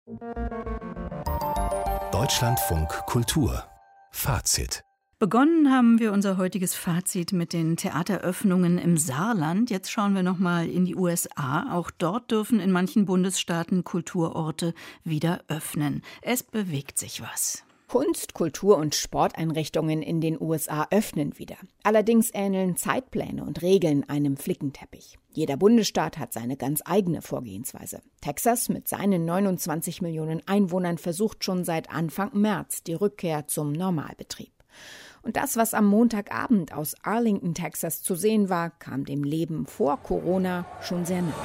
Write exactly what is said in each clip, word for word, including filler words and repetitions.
Deutschlandfunk Kultur Fazit. Begonnen haben wir unser heutiges Fazit mit den Theateröffnungen im Saarland. Jetzt schauen wir noch mal in die U S A. Auch dort dürfen in manchen Bundesstaaten Kulturorte wieder öffnen. Es bewegt sich was. Kunst-, Kultur- und Sporteinrichtungen in den U S A öffnen wieder. Allerdings ähneln Zeitpläne und Regeln einem Flickenteppich. Jeder Bundesstaat hat seine ganz eigene Vorgehensweise. Texas mit seinen neunundzwanzig Millionen Einwohnern versucht schon seit Anfang März die Rückkehr zum Normalbetrieb. Und das, was am Montagabend aus Arlington, Texas zu sehen war, kam dem Leben vor Corona schon sehr nahe.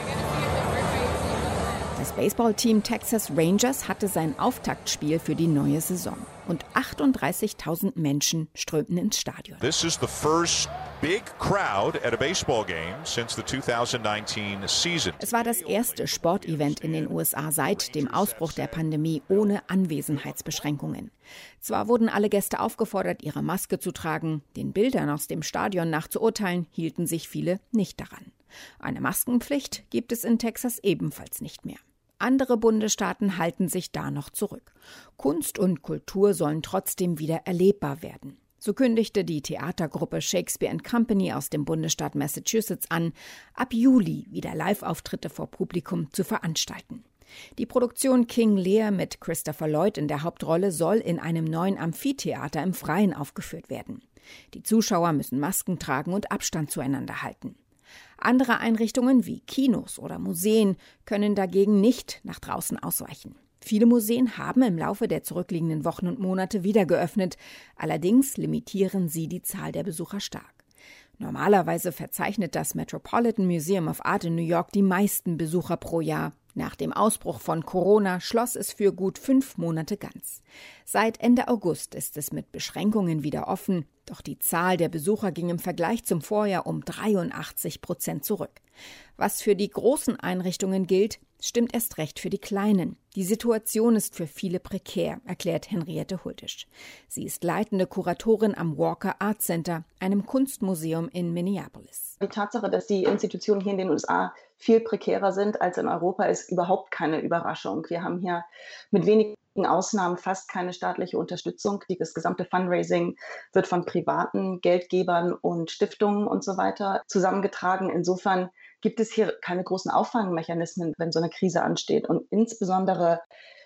Das Baseballteam Texas Rangers hatte sein Auftaktspiel für die neue Saison. Und achtunddreißigtausend Menschen strömten ins Stadion. This is the first big crowd at a baseball game since the twenty nineteen season. Es war das erste Sportevent in den U S A seit dem Ausbruch der Pandemie ohne Anwesenheitsbeschränkungen. Zwar wurden alle Gäste aufgefordert, ihre Maske zu tragen, den Bildern aus dem Stadion nach zu urteilen, hielten sich viele nicht daran. Eine Maskenpflicht gibt es in Texas ebenfalls nicht mehr. Andere Bundesstaaten halten sich da noch zurück. Kunst und Kultur sollen trotzdem wieder erlebbar werden. So kündigte die Theatergruppe Shakespeare and Company aus dem Bundesstaat Massachusetts an, ab Juli wieder Live-Auftritte vor Publikum zu veranstalten. Die Produktion King Lear mit Christopher Lloyd in der Hauptrolle soll in einem neuen Amphitheater im Freien aufgeführt werden. Die Zuschauer müssen Masken tragen und Abstand zueinander halten. Andere Einrichtungen wie Kinos oder Museen können dagegen nicht nach draußen ausweichen. Viele Museen haben im Laufe der zurückliegenden Wochen und Monate wieder geöffnet. Allerdings limitieren sie die Zahl der Besucher stark. Normalerweise verzeichnet das Metropolitan Museum of Art in New York die meisten Besucher pro Jahr. Nach dem Ausbruch von Corona schloss es für gut fünf Monate ganz. Seit Ende August ist es mit Beschränkungen wieder offen, doch die Zahl der Besucher ging im Vergleich zum Vorjahr um dreiundachtzig Prozent zurück. Was für die großen Einrichtungen gilt, stimmt erst recht für die kleinen. Die Situation ist für viele prekär, erklärt Henriette Hultisch. Sie ist leitende Kuratorin am Walker Art Center, einem Kunstmuseum in Minneapolis. Die Tatsache, dass die Institutionen hier in den U S A viel prekärer sind als in Europa, ist überhaupt keine Überraschung. Wir haben hier mit wenigen Ausnahmen fast keine staatliche Unterstützung. Das gesamte Fundraising wird von privaten Geldgebern und Stiftungen und so weiter zusammengetragen. Insofern gibt es hier keine großen Auffangmechanismen, wenn so eine Krise ansteht. Und insbesondere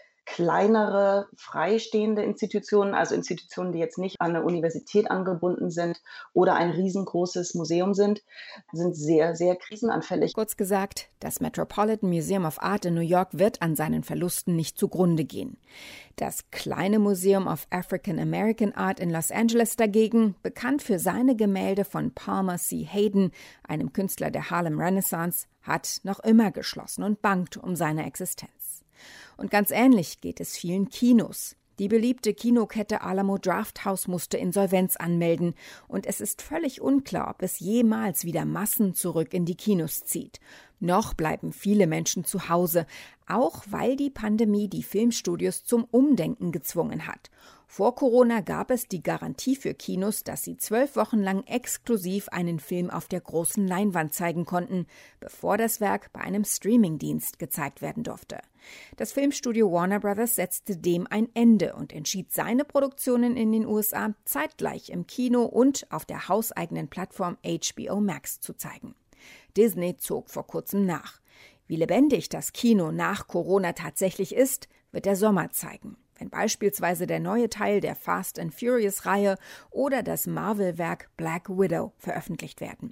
kleinere, freistehende Institutionen, also Institutionen, die jetzt nicht an eine Universität angebunden sind oder ein riesengroßes Museum sind, sind sehr, sehr krisenanfällig. Kurz gesagt, das Metropolitan Museum of Art in New York wird an seinen Verlusten nicht zugrunde gehen. Das kleine Museum of African American Art in Los Angeles dagegen, bekannt für seine Gemälde von Palmer C. Hayden, einem Künstler der Harlem Renaissance, hat noch immer geschlossen und bangt um seine Existenz. Und ganz ähnlich geht es vielen Kinos. Die beliebte Kinokette Alamo Drafthouse musste Insolvenz anmelden und es ist völlig unklar, ob es jemals wieder Massen zurück in die Kinos zieht. Noch bleiben viele Menschen zu Hause, auch weil die Pandemie die Filmstudios zum Umdenken gezwungen hat. Vor Corona gab es die Garantie für Kinos, dass sie zwölf Wochen lang exklusiv einen Film auf der großen Leinwand zeigen konnten, bevor das Werk bei einem Streamingdienst gezeigt werden durfte. Das Filmstudio Warner Brothers setzte dem ein Ende und entschied, seine Produktionen in den U S A zeitgleich im Kino und auf der hauseigenen Plattform H B O Max zu zeigen. Disney zog vor kurzem nach. Wie lebendig das Kino nach Corona tatsächlich ist, wird der Sommer zeigen. Wenn beispielsweise der neue Teil der Fast and Furious-Reihe oder das Marvel-Werk Black Widow veröffentlicht werden.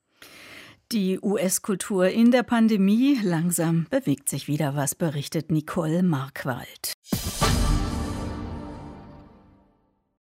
Die U S-Kultur in der Pandemie, langsam bewegt sich wieder was, berichtet Nicole Markwald.